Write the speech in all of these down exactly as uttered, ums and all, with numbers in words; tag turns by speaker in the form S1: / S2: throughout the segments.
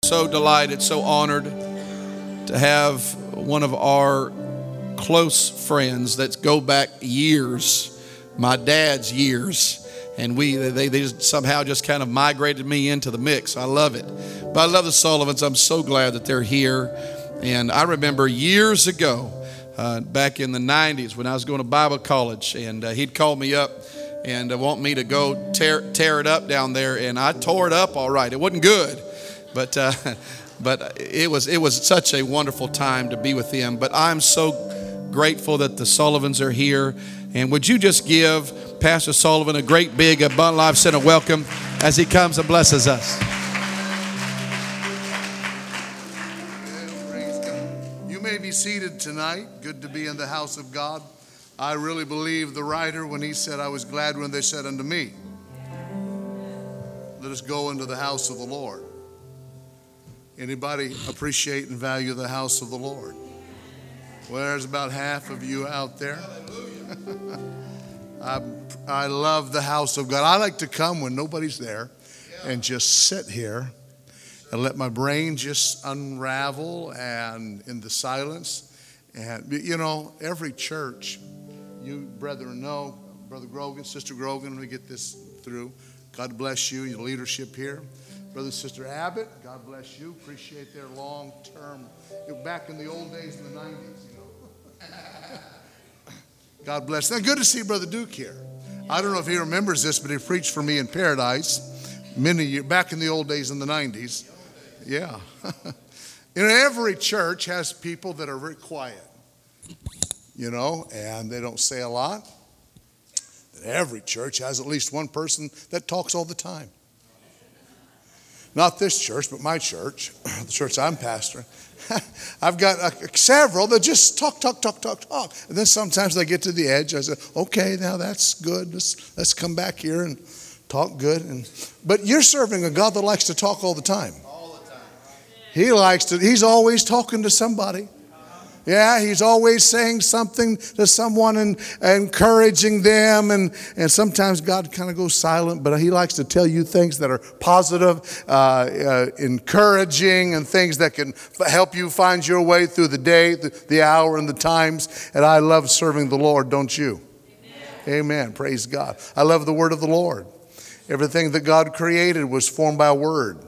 S1: so delighted, so honored to have one of our close friends that go back years, my dad's years, and we they, they just somehow just kind of migrated me into the mix. I love it. But I love the Sullivans. I'm so glad that they're here. And I remember years ago, uh, back in the nineties, when I was going to Bible college, and uh, he'd call me up and uh, want me to go tear tear it up down there, and I tore it up all right. It wasn't good, but uh, but it was it was such a wonderful time to be with him. But I'm so grateful that the Sullivans are here. And would you just give Pastor Sullivan a great big Abundant Life Center welcome as he comes and blesses us.
S2: You may be seated tonight. Good to be in the house of God. I really believe the writer when he said, I was glad when they said unto me, let us go into the house of the Lord. Anybody appreciate and value the house of the Lord? Well, there's about half of you out there. I, I love the house of God. I like to come when nobody's there and just sit here and let my brain just unravel and in the silence. And, you know, every church, you brethren know, Brother Grogan, Sister Grogan, let me get this through. God bless you, your leadership here. Brother and Sister Abbott, God bless you. Appreciate their long-term, back in the old days in the nineties, you know. God bless. Now, good to see Brother Duke here. I don't know if he remembers this, but he preached for me in Paradise many years back in the old days in the nineties. Yeah. You know, every church has people that are very quiet, you know, and they don't say a lot. Every church has at least one person that talks all the time. Not this church, but my church, the church I'm pastoring. I've got uh, several that just talk, talk, talk, talk, talk. And then sometimes I get to the edge. I say, okay, now that's good. Let's, let's come back here and talk good. And But you're serving a God that likes to talk all the time.
S1: All the time.
S2: He likes to, he's always talking to somebody. Yeah, he's always saying something to someone and, and encouraging them. And, and sometimes God kind of goes silent, but he likes to tell you things that are positive, uh, uh, encouraging, and things that can f- help you find your way through the day, the, the hour, and the times. And I love serving the Lord, don't you? Amen. Amen. Praise God. I love the word of the Lord. Everything that God created was formed by a word.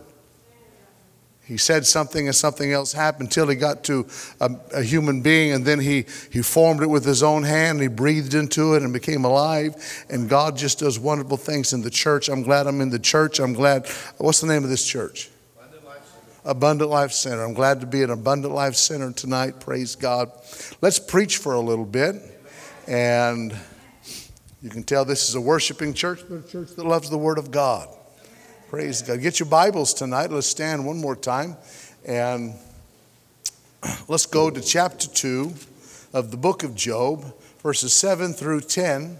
S2: He said something and something else happened until he got to a, a human being, and then he, he formed it with his own hand. And he breathed into it and became alive. And God just does wonderful things in the church. I'm glad I'm in the church. I'm glad. What's the name of this church? Abundant Life Center. Abundant Life Center. I'm glad to be at Abundant Life Center tonight. Praise God. Let's preach for a little bit. And you can tell this is a worshiping church, but a church that loves the Word of God. Praise God. Get your Bibles tonight. Let's stand one more time. And let's go to chapter two of the book of Job, verses seven through ten.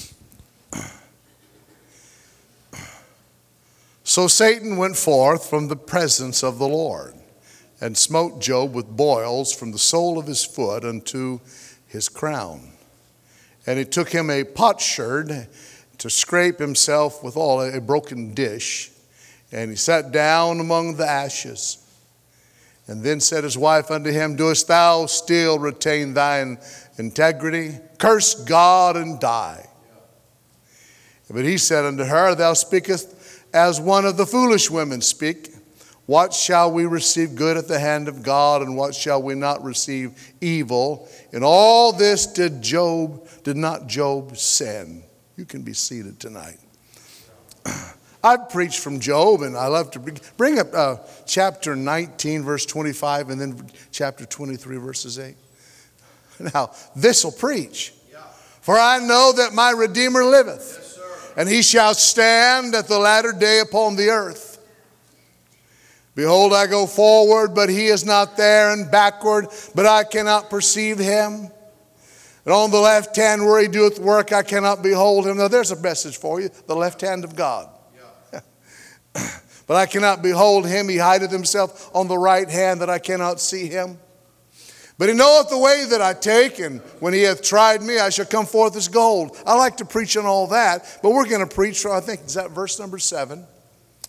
S2: So Satan went forth from the presence of the Lord and smote Job with boils from the sole of his foot unto his crown. And he took him a potsherd to scrape himself withal, a broken dish. And he sat down among the ashes. And then said his wife unto him, doest thou still retain thine integrity? Curse God and die. But he said unto her, thou speakest as one of the foolish women speak. What shall we receive good at the hand of God, and what shall we not receive evil? In all this did Job, did not Job sin? You can be seated tonight. I've preached from Job, and I love to bring up uh, chapter nineteen, verse twenty-five, and then chapter twenty-three, verses eight. Now, this will preach. Yeah. For I know that my Redeemer liveth, yes, and he shall stand at the latter day upon the earth. Behold, I go forward, but he is not there, and backward, but I cannot perceive him. And on the left hand where he doeth work, I cannot behold him. Now, there's a message for you, the left hand of God. But I cannot behold him. He hideth himself on the right hand that I cannot see him. But he knoweth the way that I take, and when he hath tried me, I shall come forth as gold. I like to preach on all that, but we're going to preach from, I think, is that verse number seven?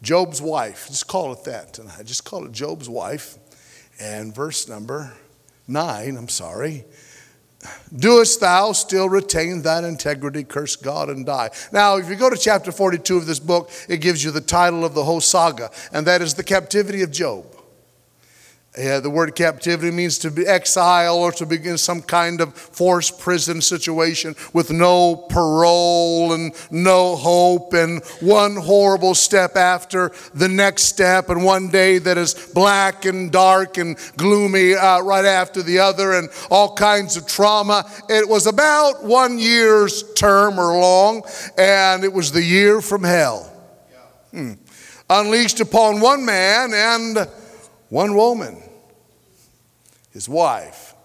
S2: Job's wife. Just call it that tonight. Just call it Job's wife. And verse number nine, I'm sorry. Doest thou still retain thine integrity? Curse God and die. Now, if you go to chapter forty-two of this book, it gives you the title of the whole saga, and that is the captivity of Job. Yeah, the word captivity means to be exile or to be in some kind of forced prison situation with no parole and no hope, and one horrible step after the next step, and one day that is black and dark and gloomy uh, right after the other, and all kinds of trauma. It was about one year's term or long, and it was the year from hell. Hmm. Unleashed upon one man and one woman, his wife.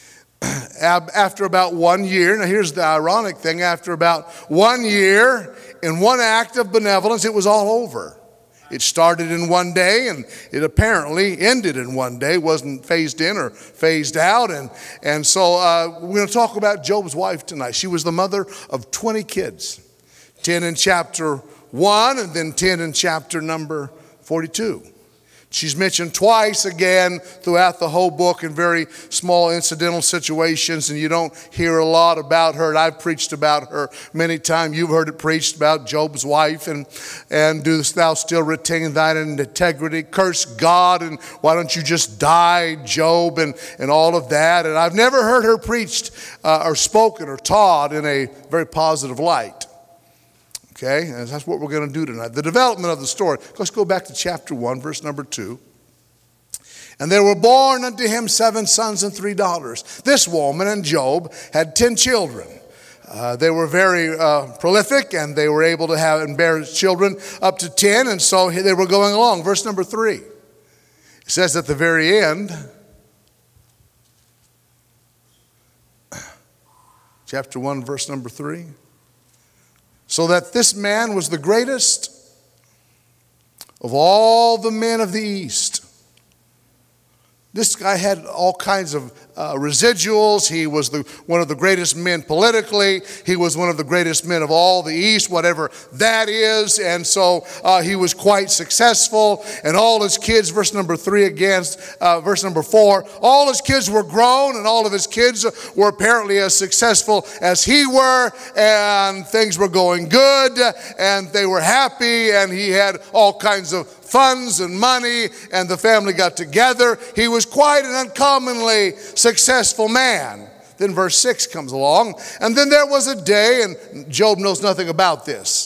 S2: After about one year, now here's the ironic thing, after about one year, in one act of benevolence, it was all over. It started in one day, and it apparently ended in one day, wasn't phased in or phased out. And, and so uh, we're going to talk about Job's wife tonight. She was the mother of twenty kids, ten in chapter one and then ten in chapter number forty-two. She's mentioned twice again throughout the whole book in very small incidental situations, and you don't hear a lot about her. And I've preached about her many times. You've heard it preached about Job's wife, and and dost thou still retain thine integrity? Curse God, and why don't you just die, Job, and, and all of that. And I've never heard her preached uh, or spoken or taught in a very positive light. Okay, and that's what we're going to do tonight. The development of the story. Let's go back to chapter one, verse number two. And there were born unto him seven sons and three daughters. This woman and Job had ten children. Uh, they were very uh, prolific, and they were able to have and bear children up to ten, and so they were going along. Verse number three. It says at the very end, chapter one, verse number three. So that this man was the greatest of all the men of the East. This guy had all kinds of uh, residuals. He was the, one of the greatest men politically. He was one of the greatest men of all the East, whatever that is. And so uh, he was quite successful. And all his kids, verse number three against uh, verse number four, all his kids were grown, and all of his kids were apparently as successful as he were. And things were going good, and they were happy, and he had all kinds of funds and money, and the family got together. He was quite an uncommonly successful man. Then verse six comes along, and then there was a day, and Job knows nothing about this.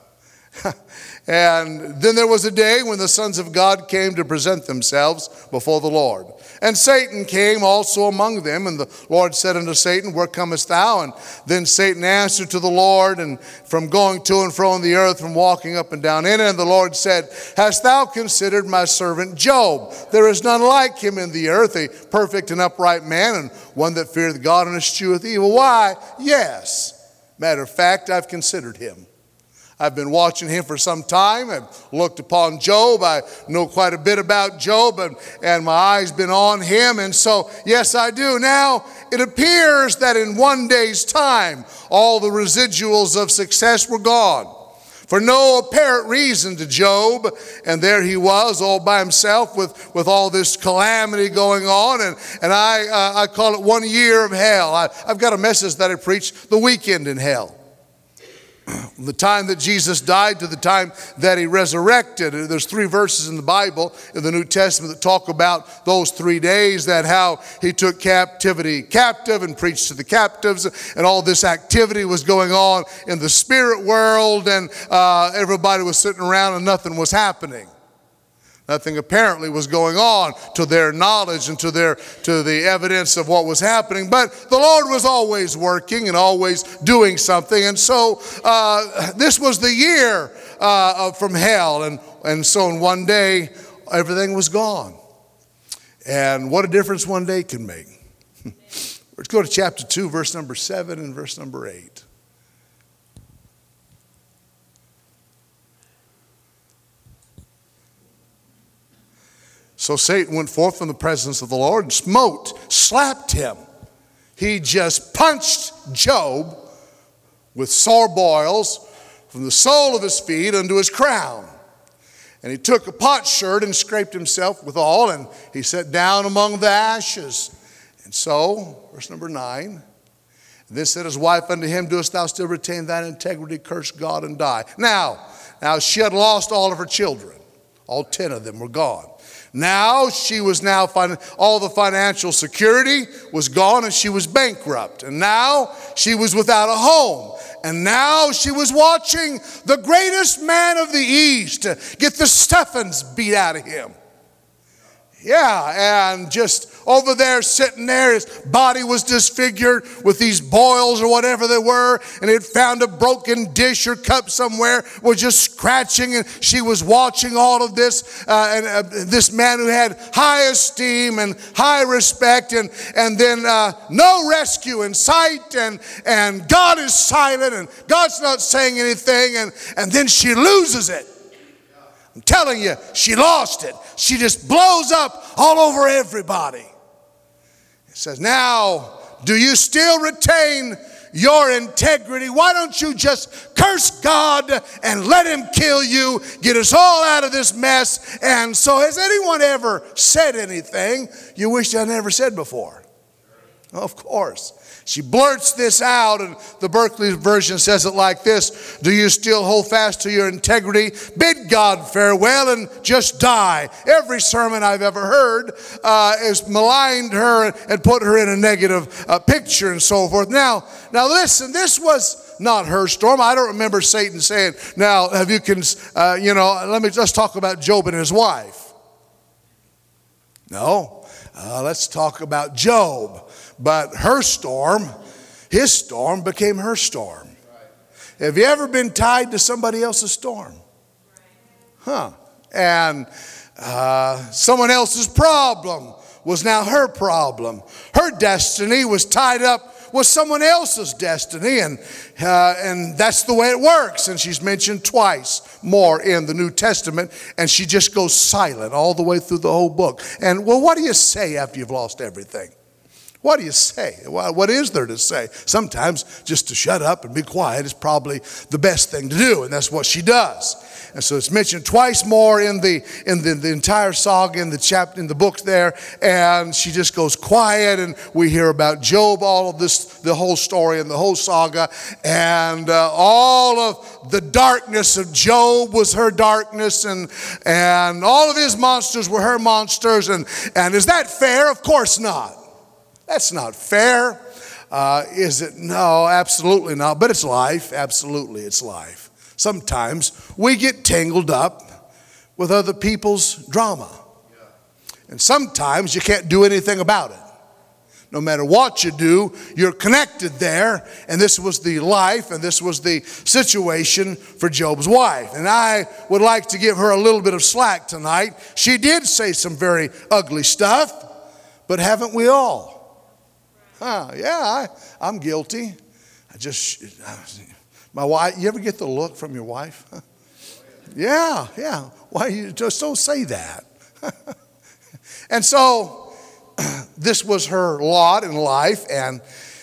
S2: And then there was a day when the sons of God came to present themselves before the Lord. And Satan came also among them, and the Lord said unto Satan, where comest thou? And then Satan answered to the Lord, and from going to and fro on the earth, from walking up and down in it. And the Lord said, hast thou considered my servant Job? There is none like him in the earth, a perfect and upright man, and one that feareth God and escheweth evil. Why? Yes. Matter of fact, I've considered him. I've been watching him for some time. I've looked upon Job. I know quite a bit about Job, and, and my eyes been on him. And so, yes, I do. Now, it appears that in one day's time, all the residuals of success were gone. For no apparent reason to Job. And there he was all by himself with, with all this calamity going on. And, and I, uh, I call it one year of hell. I, I've got a message that I preach, The Weekend in Hell. The time that Jesus died to the time that he resurrected. There's three verses in the Bible, in the New Testament, that talk about those three days, that how he took captivity captive and preached to the captives, and all this activity was going on in the spirit world, and uh, everybody was sitting around and nothing was happening. Nothing apparently was going on to their knowledge and to their to the evidence of what was happening. But the Lord was always working and always doing something. And so uh, this was the year uh, from hell. And, and so in one day, everything was gone. And what a difference one day can make. Let's go to chapter two, verse number seven and verse number eight. So Satan went forth from the presence of the Lord and smote, slapped him. He just punched Job with sore boils from the sole of his feet unto his crown. And he took a potsherd and scraped himself withal, and he sat down among the ashes. And so, verse number nine, then said his wife unto him, doest thou still retain thine integrity? Curse God and die. Now, now she had lost all of her children. All ten of them were gone. Now she was now, all the financial security was gone, and she was bankrupt. And now she was without a home. And now she was watching the greatest man of the East get the stuffings beat out of him. Yeah, and just over there, sitting there, his body was disfigured with these boils or whatever they were, and he'd found a broken dish or cup somewhere, was just scratching, and she was watching all of this, uh, and uh, this man who had high esteem and high respect, and, and then uh, no rescue in sight, and, and God is silent, and God's not saying anything, and, and then she loses it. I'm telling you, she lost it. She just blows up all over everybody. It says, now, do you still retain your integrity? Why don't you just curse God and let him kill you, get us all out of this mess? And so has anyone ever said anything you wish I never said before? Of course. She blurts this out, and the Berkeley version says it like this: do you still hold fast to your integrity? Bid God farewell and just die. Every sermon I've ever heard uh, has maligned her and put her in a negative uh, picture and so forth. Now, now listen, this was not her storm. I don't remember Satan saying, now have you can, uh, you know, let me just talk about Job and his wife. No, uh, let's talk about Job. But her storm, his storm became her storm. Have you ever been tied to somebody else's storm? Huh. And uh, someone else's problem was now her problem. Her destiny was tied up with someone else's destiny, and uh, and that's the way it works. And she's mentioned twice more in the New Testament, and she just goes silent all the way through the whole book. And well, what do you say after you've lost everything? What do you say? What is there to say? Sometimes just to shut up and be quiet is probably the best thing to do, and that's what she does. And so it's mentioned twice more in the in the, the entire saga, in the chapter, in the book there, and she just goes quiet, and we hear about Job, all of this, the whole story and the whole saga, and uh, all of the darkness of Job was her darkness, and and all of his monsters were her monsters, and and is that fair? Of course not. That's not fair. Uh, is it? No, absolutely not. But it's life. Absolutely, it's life. Sometimes we get tangled up with other people's drama. And sometimes you can't do anything about it. No matter what you do, you're connected there. And this was the life, and this was the situation for Job's wife. And I would like to give her a little bit of slack tonight. She did say some very ugly stuff, but haven't we all? Huh, yeah, I, I'm guilty. I just, my wife, you ever get the look from your wife? Yeah, yeah. Why you just don't say that? And so this was her lot in life, and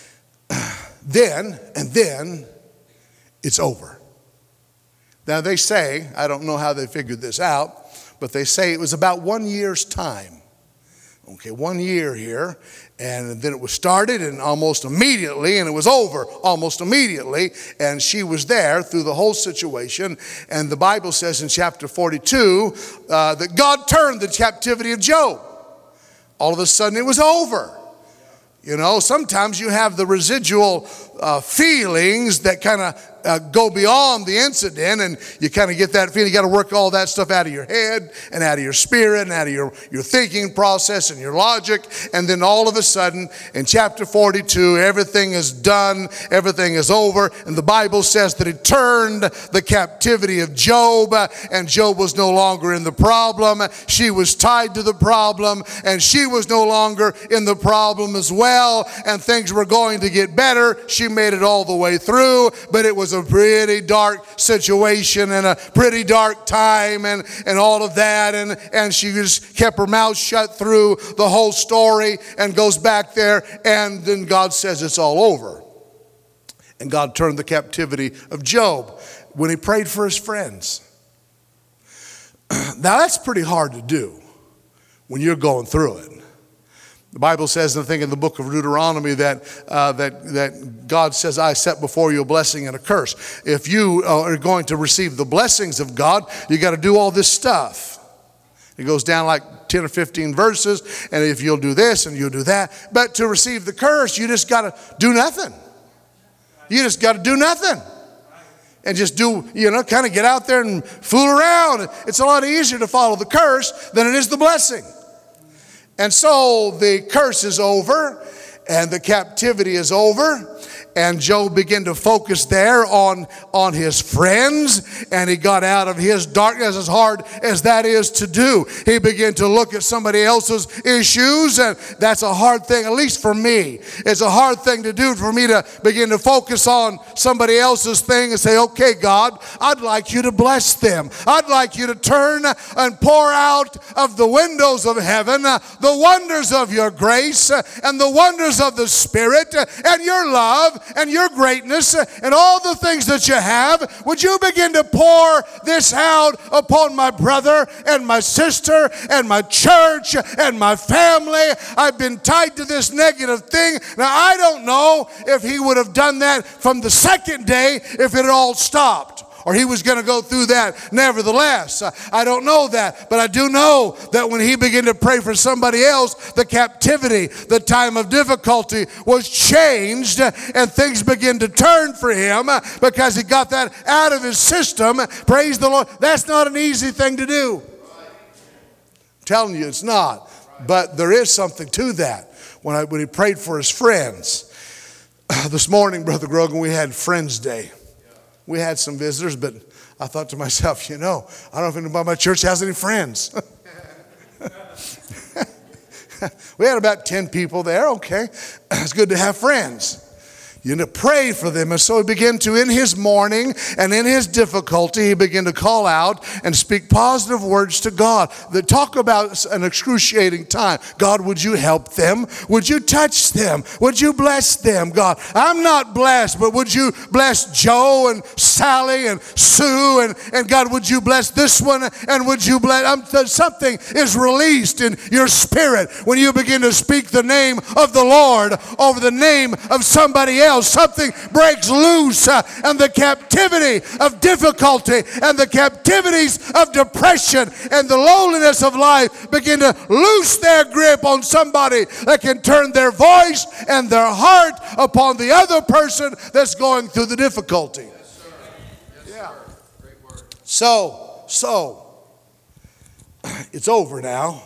S2: then, and then it's over. Now they say, I don't know how they figured this out, but they say it was about one year's time. Okay, one year here, and then it was started, and almost immediately, and it was over almost immediately, and she was there through the whole situation. And the Bible says in chapter forty-two uh, that God turned the captivity of Job. All of a sudden it was over. You know, sometimes you have the residual uh, feelings that kind of uh, go beyond the incident, and you kind of get that feeling. You got to work all that stuff out of your head and out of your spirit and out of your, your thinking process and your logic. And then all of a sudden, in chapter forty-two, everything is done, everything is over. And the Bible says that it turned the captivity of Job, uh, and Job was no longer in the problem. She was tied to the problem, and she was no longer in the problem as well. And things were going to get better. She made it all the way through, but it was a pretty dark situation and a pretty dark time and, and all of that. And, and she just kept her mouth shut through the whole story and goes back there. And then God says it's all over. And God turned the captivity of Job when he prayed for his friends. Now that's pretty hard to do when you're going through it. The Bible says, I think in the book of Deuteronomy, that uh, that that God says, I set before you a blessing and a curse. If you are going to receive the blessings of God, you got to do all this stuff. It goes down like ten or fifteen verses, and if you'll do this and you'll do that. But to receive the curse, you just got to do nothing. You just got to do nothing. And just do, you know, kind of get out there and fool around. It's a lot easier to follow the curse than it is the blessing. And so the curse is over and the captivity is over. And Job began to focus there on, on his friends, and he got out of his darkness, as hard as that is to do. He began to look at somebody else's issues, and that's a hard thing, at least for me. It's a hard thing to do for me to begin to focus on somebody else's thing and say, okay, God, I'd like you to bless them. I'd like you to turn and pour out of the windows of heaven the wonders of your grace and the wonders of the Spirit and your love and your greatness and all the things that you have. Would you begin to pour this out upon my brother and my sister and my church and my family? I've been tied to this negative thing. Now, I don't know if he would have done that from the second day if it had all stopped, or he was going to go through that nevertheless. I don't know that, but I do know that when he began to pray for somebody else, the captivity, the time of difficulty was changed, and things began to turn for him because he got that out of his system. Praise the Lord. That's not an easy thing to do. I'm telling you, it's not. But there is something to that. When, I, when he prayed for his friends, this morning, Brother Grogan, we had Friends Day. We had some visitors, but I thought to myself, you know, I don't know if anybody in my church has any friends. We had about ten people there. Okay, it's good to have friends. You know, pray for them. And so he began to, in his mourning and in his difficulty, he began to call out and speak positive words to God. That talk about an excruciating time. God, would you help them? Would you touch them? Would you bless them, God? I'm not blessed, but would you bless Joe and Sally and Sue? And, and God, would you bless this one? And would you bless, um, something is released in your spirit when you begin to speak the name of the Lord over the name of somebody else. Something breaks loose, uh, and the captivity of difficulty and the captivities of depression and the loneliness of life begin to loose their grip on somebody that can turn their voice and their heart upon the other person that's going through the difficulty.
S1: Yes, sir. Yes,
S2: yeah.
S1: Sir. Great word.
S2: So, so, it's over now.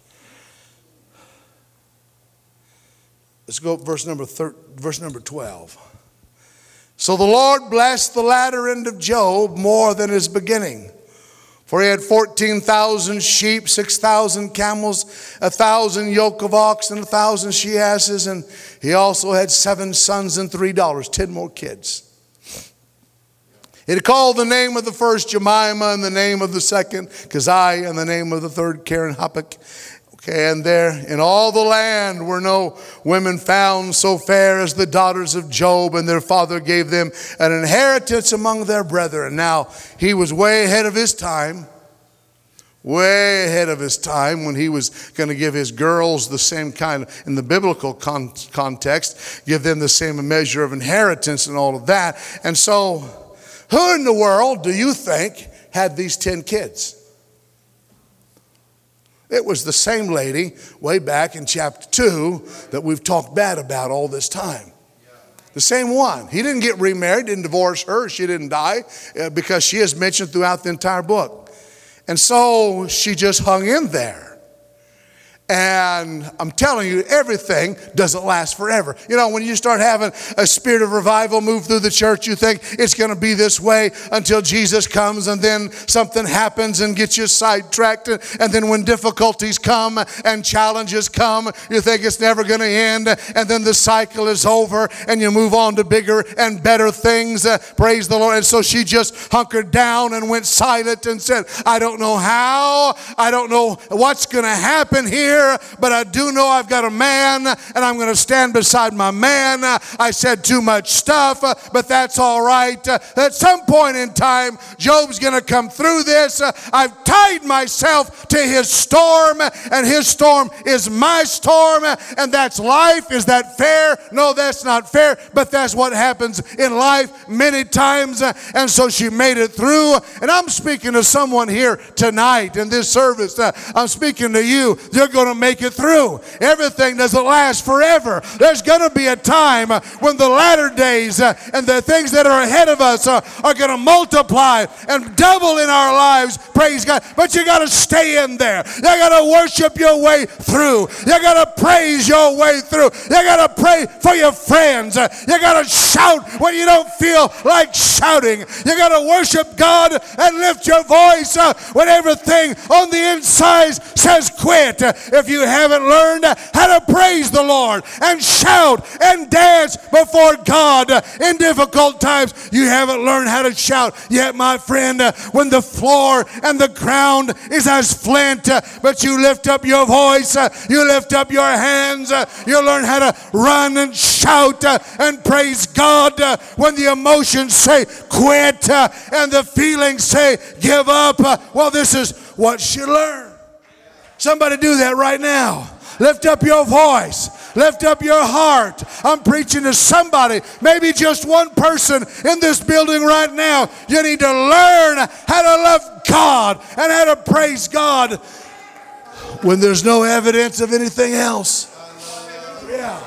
S2: Let's go verse number thir- verse number twelve. So the Lord blessed the latter end of Job more than his beginning. For he had fourteen thousand sheep, six thousand camels, a thousand yoke of ox, and a thousand she asses. And he also had seven sons and three daughters, ten more kids. He had called the name of the first Jemima, and the name of the second Keziah, and the name of the third Karen-Happuch. Okay, and there in all the land were no women found so fair as the daughters of Job, and their father gave them an inheritance among their brethren. Now, he was way ahead of his time, way ahead of his time when he was going to give his girls the same kind, in the biblical con- context, give them the same measure of inheritance and all of that. And so, who in the world do you think had these ten kids? It was the same lady way back in chapter two that we've talked bad about all this time. The same one. He didn't get remarried, didn't divorce her. She didn't die uh, because she is mentioned throughout the entire book. And so she just hung in there. And I'm telling you, everything doesn't last forever. You know, when you start having a spirit of revival move through the church, you think it's going to be this way until Jesus comes, and then something happens and gets you sidetracked. And then when difficulties come and challenges come, you think it's never going to end. And then the cycle is over and you move on to bigger and better things. Uh, praise the Lord. And so she just hunkered down and went silent and said, I don't know how. I don't know what's going to happen here. here, but I do know I've got a man, and I'm going to stand beside my man. I said too much stuff, but that's all right. At some point in time, Job's going to come through this. I've tied myself to his storm, and his storm is my storm, and that's life. Is that fair? No, that's not fair, but that's what happens in life many times. And so she made it through. And I'm speaking to someone here tonight in this service. I'm speaking to you. You're going to make it through. Everything doesn't last forever. There's going to be a time when the latter days and the things that are ahead of us are, are going to multiply and double in our lives. Praise God. But you got to stay in there. You got to worship your way through. You got to praise your way through. You got to pray for your friends. You got to shout when you don't feel like shouting. You got to worship God and lift your voice when everything on the inside says quit. If you haven't learned how to praise the Lord and shout and dance before God in difficult times, you haven't learned how to shout yet, my friend. When the floor and the ground is as flint, but you lift up your voice, you lift up your hands, you learn how to run and shout and praise God when the emotions say quit and the feelings say give up. Well, this is what she learned. Somebody do that right now. Lift up your voice. Lift up your heart. I'm preaching to somebody, maybe just one person in this building right now. You need to learn how to love God and how to praise God when there's no evidence of anything else. Yeah.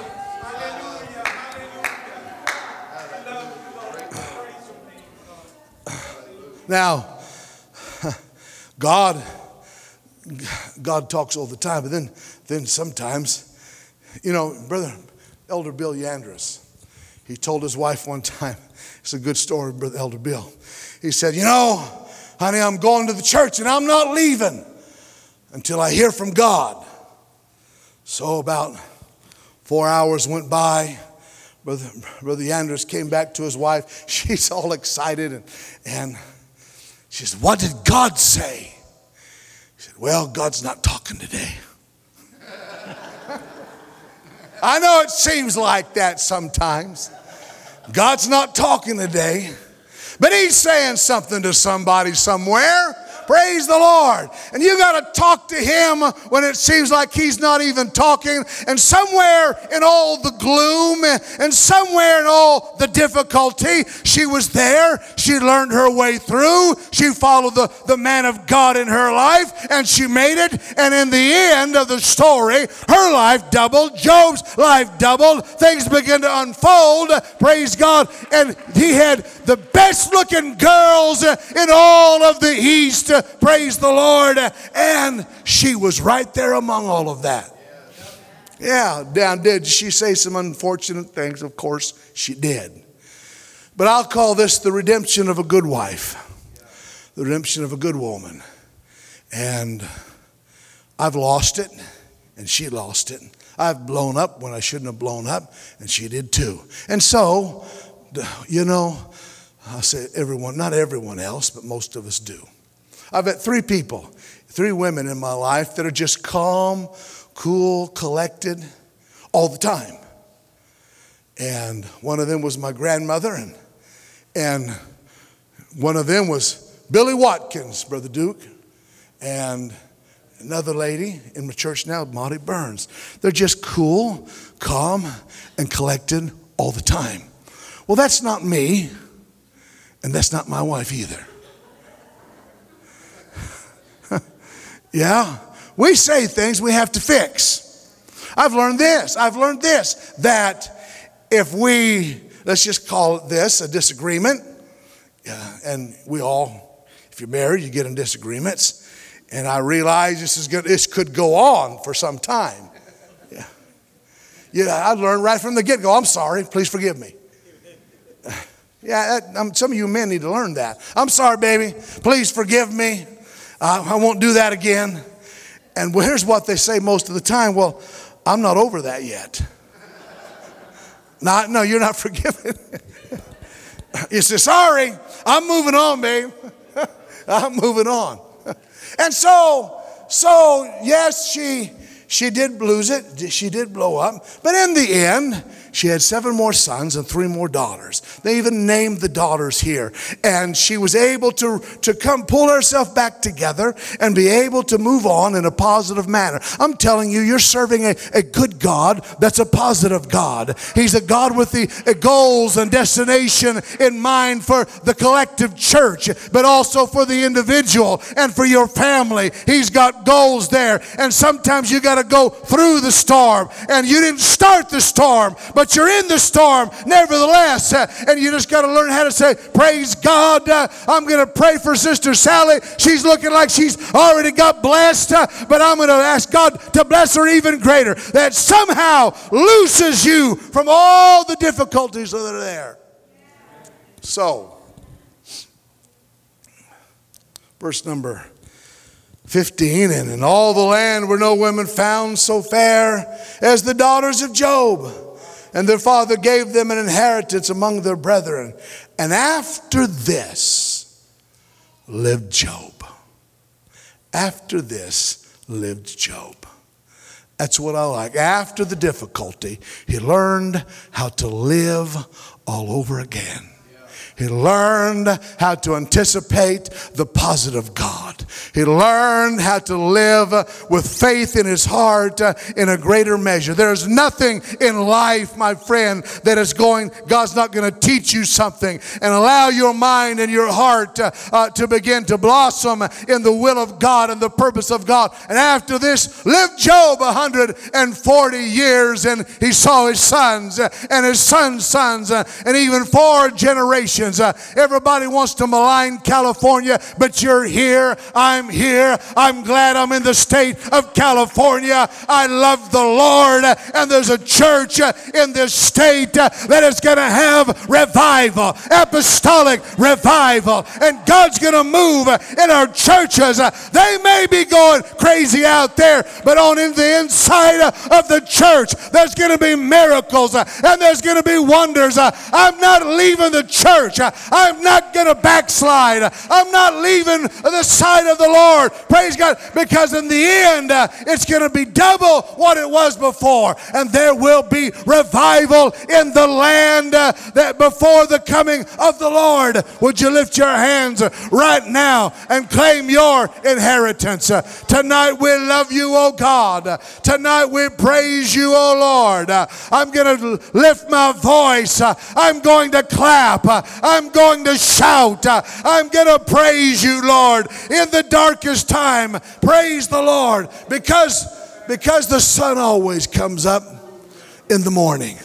S2: Now, God, God talks all the time, but then, then sometimes, you know, Brother Elder Bill Yandris, he told his wife one time, it's a good story, Brother Elder Bill. He said, you know, honey, I'm going to the church and I'm not leaving until I hear from God. So about four hours went by. Brother, Brother Yandris came back to his wife. She's all excited and, and she said, what did God say? He said, well, God's not talking today. I know it seems like that sometimes. God's not talking today, but he's saying something to somebody somewhere. Praise the Lord. And you got to talk to him when it seems like he's not even talking. And somewhere in all the gloom and somewhere in all the difficulty, she was there. She learned her way through. She followed the, the man of God in her life and she made it. And in the end of the story, her life doubled. Job's life doubled. Things began to unfold. Praise God. And he had the best looking girls in all of the East. Praise the Lord. And she was right there among all of that. Yeah, now did she say some unfortunate things? Of course she did. But I'll call this the redemption of a good wife. The redemption of a good woman. And I've lost it, and she lost it. I've blown up when I shouldn't have blown up, and she did too. And so, you know, I'll say everyone, not everyone else, but most of us do. I've had three people, three women in my life that are just calm, cool, collected all the time. And one of them was my grandmother, and, and one of them was Billy Watkins, Brother Duke, and another lady in my church now, Monty Burns. They're just cool, calm, and collected all the time. Well, that's not me, and that's not my wife either. Yeah, we say things we have to fix. I've learned this. I've learned this, that if we, let's just call it this, a disagreement, yeah, and we all, if you're married, you get in disagreements, and I realize this is good, this could go on for some time. Yeah, yeah, I learned right from the get-go, I'm sorry, please forgive me. Yeah, that, um, some of you men need to learn that. I'm sorry, baby, please forgive me. Uh, I won't do that again. And well, here's what they say most of the time. Well, I'm not over that yet. No, no, you're not forgiven. You say, sorry, I'm moving on, babe. I'm moving on. And so, so yes, she she did lose it. She did blow up. But in the end, she had seven more sons and three more daughters. They even named the daughters here. And she was able to, to come pull herself back together and be able to move on in a positive manner. I'm telling you, you're serving a, a good God that's a positive God. He's a God with the uh, goals and destination in mind for the collective church, but also for the individual and for your family. He's got goals there. And sometimes you got to go through the storm. And you didn't start the storm, but you're in the storm nevertheless. Uh, and you just got to learn how to say, praise God. Uh, I'm going to pray for Sister Sally. She's looking like she's already got blessed, uh, but I'm going to ask God to bless her even greater. That somehow looses you from all the difficulties that are there. So, verse number fifteen, and in all the land were no women found so fair as the daughters of Job. And their father gave them an inheritance among their brethren. And after this lived Job. After this lived Job. That's what I like. After the difficulty, he learned how to live all over again. He learned how to anticipate the positive God. He learned how to live with faith in his heart in a greater measure. There's nothing in life, my friend, that is going, God's not going to teach you something and allow your mind and your heart uh, uh, to begin to blossom in the will of God and the purpose of God. And after this, lived Job one hundred forty years, and he saw his sons and his sons' sons uh, and even four generations. Uh, everybody wants to malign California, but you're here. I'm here. I'm glad I'm in the state of California. I love the Lord, uh, and there's a church uh, in this state uh, that is going to have revival, apostolic revival, and God's going to move uh, in our churches. Uh, they may be going crazy out there, but on in the inside uh, of the church, there's going to be miracles uh, and there's going to be wonders. Uh, I'm not leaving the church. I'm not going to backslide. I'm not leaving the side of the Lord. Praise God. Because in the end, uh, it's going to be double what it was before. And there will be revival in the land uh, that before the coming of the Lord. Would you lift your hands right now and claim your inheritance? Uh, tonight we love you, oh God. Uh, tonight we praise you, oh Lord. Uh, I'm going to lift my voice. Uh, I'm going to clap. Uh, I'm going to shout. Uh, I'm going to praise you, Lord, in the darkest time. Praise the Lord, because, because the sun always comes up in the morning.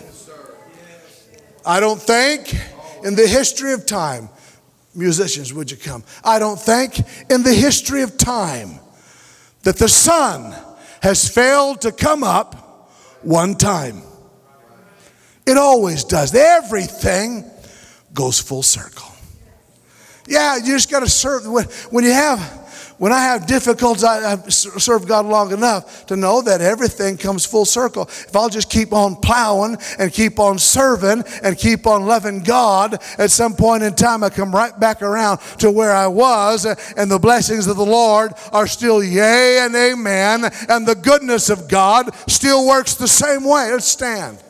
S2: I don't think in the history of time, musicians, would you come? I don't think in the history of time that the sun has failed to come up one time. It always does. Everything goes full circle. Yeah, you just got to serve. When, when you have, when I have difficulties, I, I've served God long enough to know that everything comes full circle. If I'll just keep on plowing and keep on serving and keep on loving God, at some point in time I come right back around to where I was, and the blessings of the Lord are still yea and amen, and the goodness of God still works the same way. Let's stand.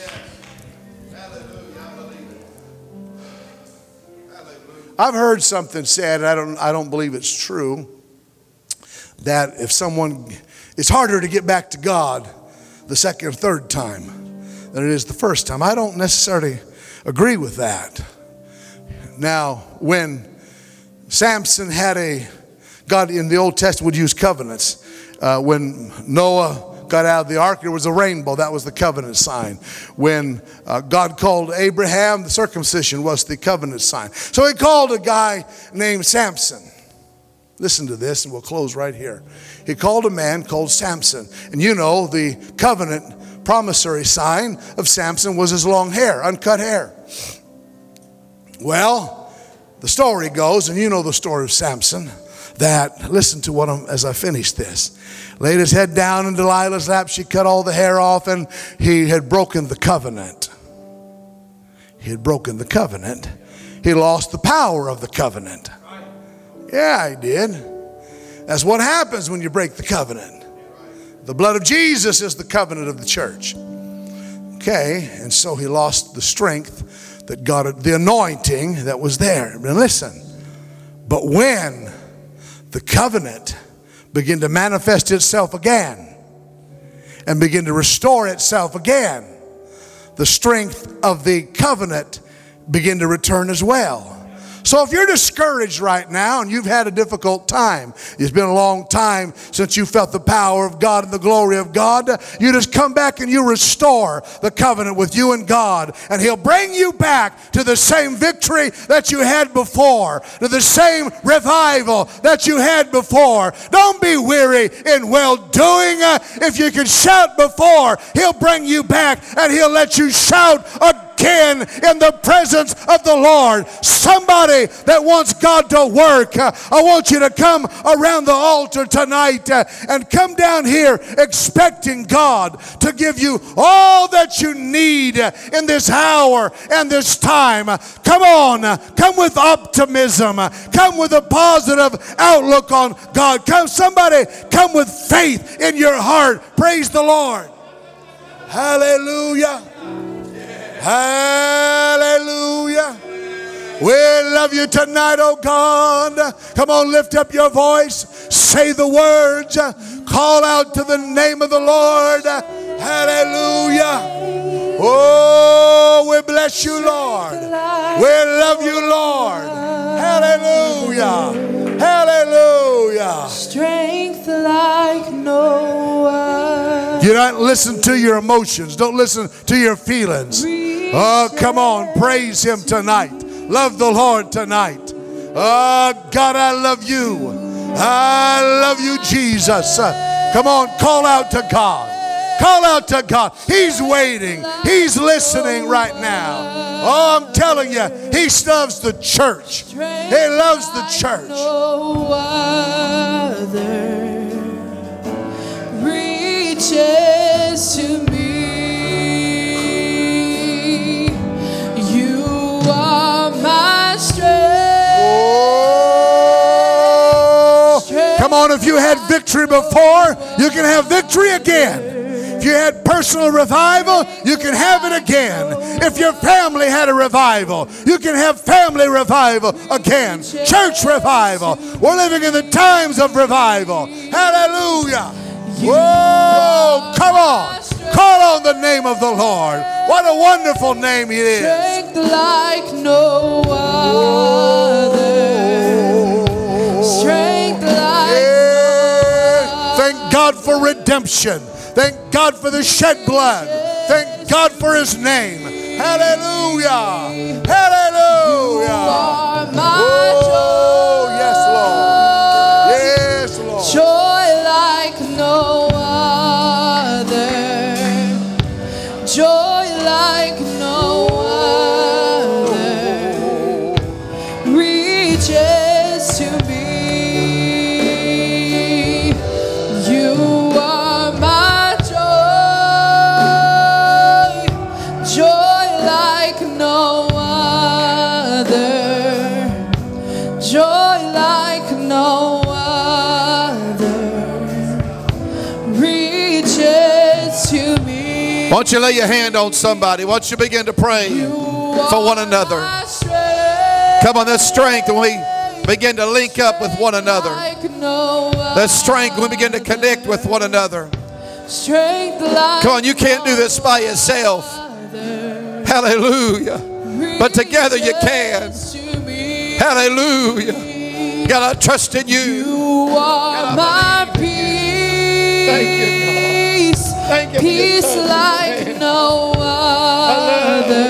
S2: I've heard something said, and I don't, I don't believe it's true, that if someone, it's harder to get back to God the second or third time than it is the first time. I don't necessarily agree with that. Now, when Samson had a, God in the Old Testament would use covenants. Uh, when Noah got out of the ark, there was a rainbow. That was the covenant sign. When uh, God called Abraham, the circumcision was the covenant sign. So he called a guy named Samson. Listen to this, and we'll close right here. He called a man called Samson. And you know, the covenant promissory sign of Samson was his long hair, uncut hair. Well, the story goes, and you know the story of Samson, that, listen to what I'm, as I finish this. Laid his head down in Delilah's lap. She cut all the hair off, and he had broken the covenant. He had broken the covenant. He lost the power of the covenant. Yeah, he did. That's what happens when you break the covenant. The blood of Jesus is the covenant of the church. Okay, and so he lost the strength that God, the anointing that was there. And listen, but when the covenant began to manifest itself again and begin to restore itself again, the strength of the covenant began to return as well. So if you're discouraged right now and you've had a difficult time, it's been a long time since you felt the power of God and the glory of God, you just come back and you restore the covenant with you and God, and He'll bring you back to the same victory that you had before, to the same revival that you had before. Don't be weary in well-doing. If you can shout before, He'll bring you back and He'll let you shout again in the presence of the Lord. Somebody that wants God to work, uh, I want you to come around the altar tonight uh, and come down here expecting God to give you all that you need uh, in this hour and this time. Uh, come on, uh, come with optimism, uh, come with a positive outlook on God. Come, somebody, come with faith in your heart. Praise the Lord. Hallelujah. Hallelujah. We love you tonight, oh God. Come on, lift up your voice. Say the words. Call out to the name of the Lord. Hallelujah. Oh, we bless you, Lord. We love you, Lord. Hallelujah. Hallelujah.
S3: Strength like no other.
S2: You don't listen to your emotions. Don't listen to your feelings. Oh, come on. Praise Him tonight. Love the Lord tonight. Oh, God, I love you. I love you, Jesus. Come on, call out to God. Call out to God. He's waiting. He's listening right now. Oh, I'm telling you, He loves the church. He loves the church.
S3: No other reaches to me. You are my strength.
S2: Oh, come on, if you had victory before, you can have victory again. If you had personal revival, you can have it again. If your family had a revival, you can have family revival again. Church revival. We're living in the times of revival. Hallelujah. Whoa, come on. Call on the name of the Lord. What a wonderful name He is.
S3: Strength like no other. Strength like
S2: yeah. Thank God for redemption. Thank God for the shed blood. Thank God for His name. Hallelujah. Hallelujah.
S3: You are my
S2: oh, yes, Lord. Yes, Lord.
S3: joy like no other. Joy like no other reaches to me. You are my joy, joy like no other, joy like no other reaches to me.
S1: Why don't you lay your hand on somebody? Why don't you begin to pray for one another? Come on, there's strength when we begin to link up with one another. There's strength when we begin to connect with one another. Come on, you can't do this by yourself. Hallelujah. But together you can. Hallelujah. God, I trust in you.
S3: You are my peace.
S1: Thank you, God. Thank you for your
S3: Peace
S1: touch.
S3: like no other.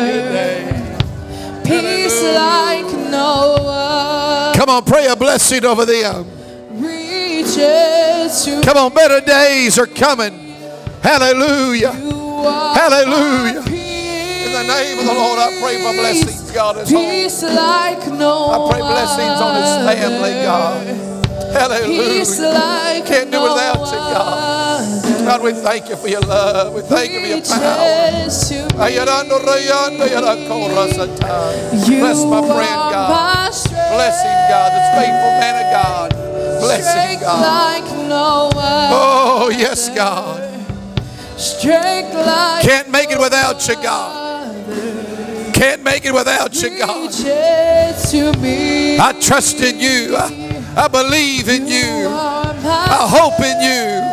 S3: Peace like no other.
S1: Come on, pray a blessing over them.
S3: Reaches to
S1: Come on, better days are coming. Hallelujah.
S3: you are
S1: Hallelujah.
S3: my
S1: In the name of the Lord, I pray for blessings, God, his home.
S3: peace like no
S1: I pray blessings on his family, God.
S3: Peace
S1: Hallelujah.
S3: like
S1: Can't do
S3: no
S1: without you, God. God, we thank you for your love. We thank you for your power.
S3: reaches to me.
S1: Ayarando, rayando, yarako, rasata.
S3: You
S1: Bless my friend,
S3: are
S1: God.
S3: my strength.
S1: Bless him, God, this faithful man of God. blessing,
S3: Strength
S1: God.
S3: like no other.
S1: Oh, yes, God.
S3: Strength like
S1: Can't make it
S3: no
S1: without you, God. Can't make it without you, God.
S3: reaches to me.
S1: I trust in you. I, I believe in you. I hope in you.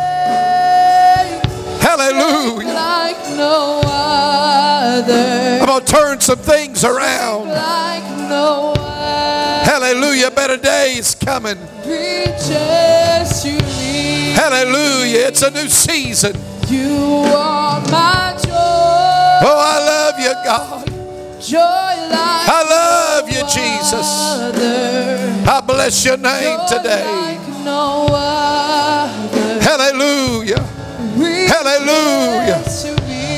S1: Hallelujah.
S3: Like no other.
S1: I'm going to turn some things around.
S3: Like no other.
S1: Hallelujah. Better days coming.
S3: Reaches to me.
S1: Hallelujah. It's a new season.
S3: You are my joy.
S1: Oh, I love you, God.
S3: Joy like
S1: I love you,
S3: no
S1: Jesus.
S3: other.
S1: I bless your name
S3: Joy
S1: today.
S3: like no other.
S1: Hallelujah. Hallelujah.
S3: Reaches to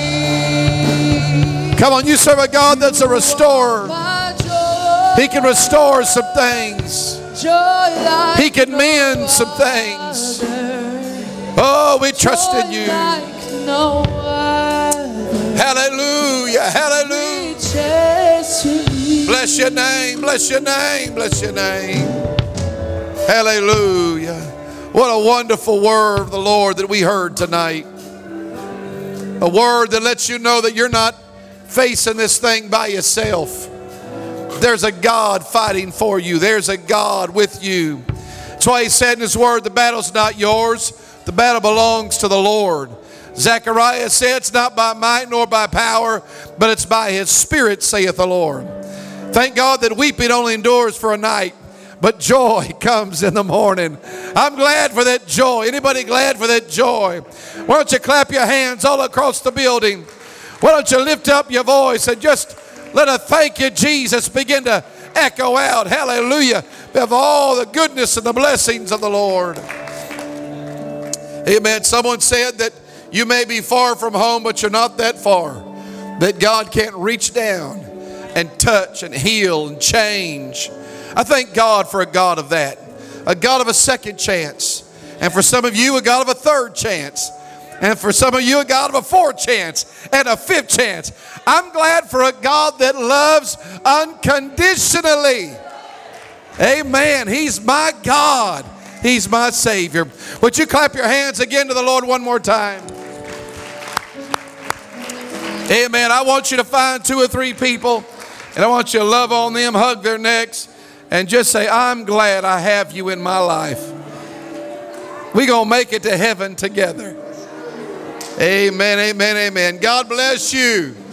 S3: me.
S1: Come on, you serve a God that's a restorer.
S3: My joy.
S1: He can restore some things.
S3: Joy like
S1: He can
S3: no
S1: mend some things.
S3: other.
S1: Oh, we trust in
S3: Joy
S1: you.
S3: like no other.
S1: Hallelujah. Hallelujah.
S3: Reaches to me.
S1: Bless your name. Bless your name. Bless your name. Hallelujah. What a wonderful word of the Lord that we heard tonight. A word that lets you know that you're not facing this thing by yourself. There's a God fighting for you. There's a God with you. That's why he said in his word, the battle's not yours. The battle belongs to the Lord. Zechariah said, it's not by might nor by power, but it's by his Spirit, saith the Lord. Thank God that weeping only endures for a night, but joy comes in the morning. I'm glad for that joy. Anybody glad for that joy? Why don't you clap your hands all across the building? Why don't you lift up your voice and just let a thank you, Jesus, begin to echo out. Hallelujah. Of all the goodness and the blessings of the Lord. Amen. Someone said that you may be far from home, but you're not that far. That God can't reach down and touch and heal and change. I thank God for a God of that. A God of a second chance. And for some of you, a God of a third chance. And for some of you, a God of a fourth chance and a fifth chance. I'm glad for a God that loves unconditionally. Amen. He's my God. He's my Savior. Would you clap your hands again to the Lord one more time? Amen. I want you to find two or three people, and I want you to love on them, hug their necks, and just say, I'm glad I have you in my life. We're going to make it to heaven together. Amen, amen, amen. God bless you.